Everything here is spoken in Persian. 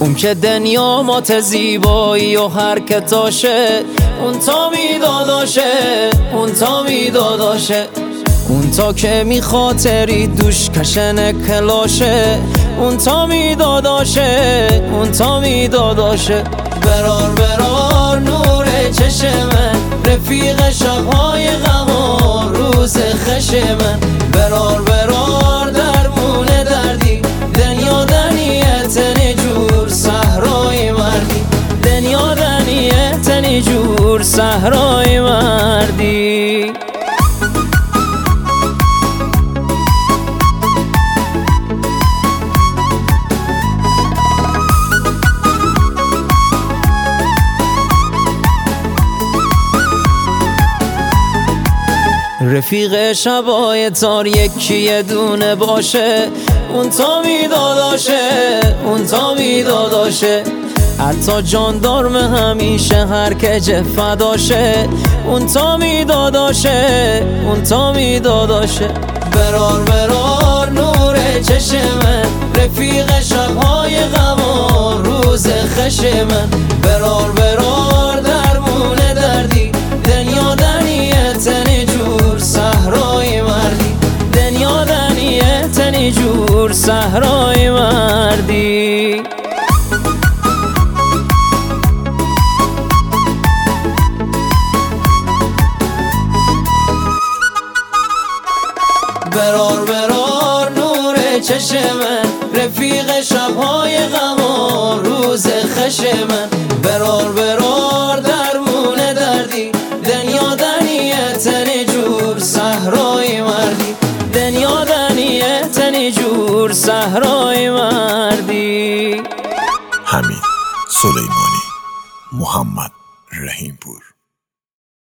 اون که دنیا مات زیبایی و حرکتاشه، اون تا میداداشه، اون تا میداداشه، اون تا که میخاطری دوش کشن کلاشه، اون تا میداداشه، اون تا میداداشه. برار برار نور چشم رفیق شبهای غم و روز خش من، برار برار درمون دردی دنیا دنیه تنی جور صحرای مردی، دنیا دنیه تنی جور صحرای مردی. رفیق شبای تار یکی یه دونه باشه، اون تا میداداشه، اون تا میداداشه، حتی جاندارم همیشه هر که فداشه، اون تا میداداشه، اون تا میداداشه. برار برار نور چشم رفیق شبهای غم و روز خش من، برار برار درمون دردی دنیا دنیه تنی جور صحرای مردی، دنیا دنیه تنی جور صحرای مردی. برار برار نور چشم رفیق شبهای غم و روز خش من، برار برار درمون دردی دنیا دنیه تنی جور صحرای مردی، دنیا دنیه تنی جور صحرای مردی. حمید سلیمانی، محمد رحیمپور.